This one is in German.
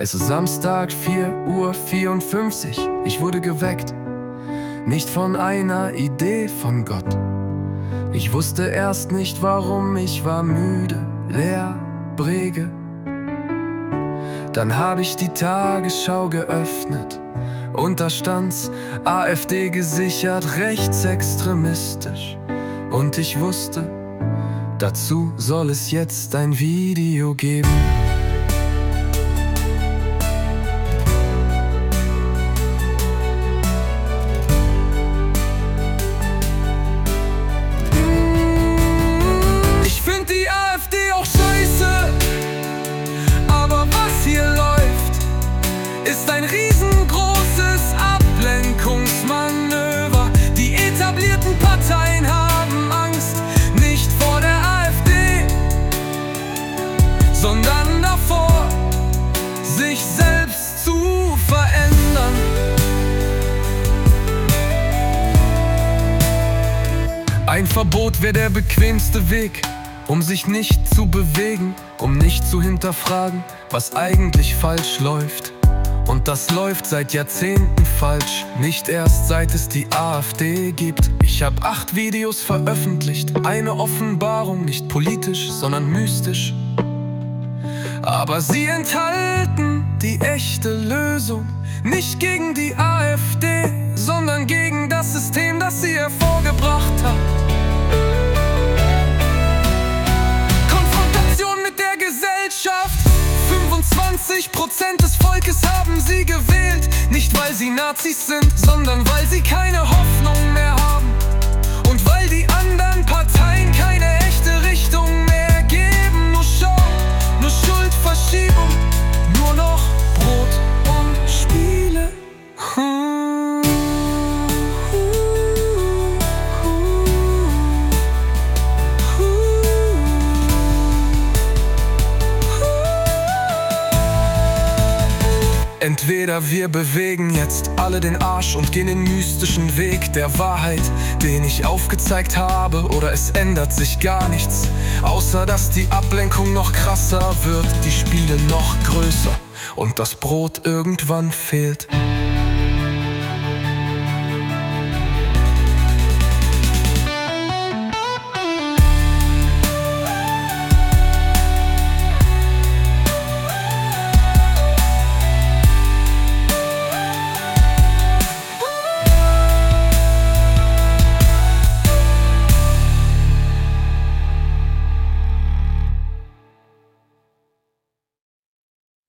Es ist Samstag, 4:54 Uhr. Ich wurde geweckt, nicht von einer Idee von Gott. Ich wusste erst nicht warum, ich war müde, leer, brege. Dann habe ich die Tagesschau geöffnet und da stand's: AfD gesichert, rechtsextremistisch. Und ich wusste, dazu soll es jetzt ein Video geben. Ich find die AfD auch scheiße, aber was hier läuft, ist ein riesengroßes Ablenkungsmanöver. Die etablierten Parteien haben Angst, nicht vor der AfD, sondern davor, sich selbst zu verändern. Ein Verbot wäre der bequemste Weg, um sich nicht zu bewegen, um nicht zu hinterfragen, was eigentlich falsch läuft. Und das läuft seit Jahrzehnten falsch, nicht erst seit es die AfD gibt. Ich hab 8 Videos veröffentlicht, eine Offenbarung, nicht politisch, sondern mystisch. Aber sie enthalten die echte Lösung, nicht gegen die AfD, sondern gegen das System, das sie hervorgebracht hat. Konfrontation mit der Gesellschaft. 25% des Volkes haben sie gewählt, nicht weil sie Nazis sind, sondern weil sie keine Hoffnung mehr haben. Und weil die anderen Parteien keine echte Richtung mehr geben. Nur Show, nur Schuldverschiebung, nur noch Brot und Spiele. Entweder wir bewegen jetzt alle den Arsch und gehen den mystischen Weg der Wahrheit, den ich aufgezeigt habe, oder es ändert sich gar nichts, außer dass die Ablenkung noch krasser wird, die Spiele noch größer und das Brot irgendwann fehlt.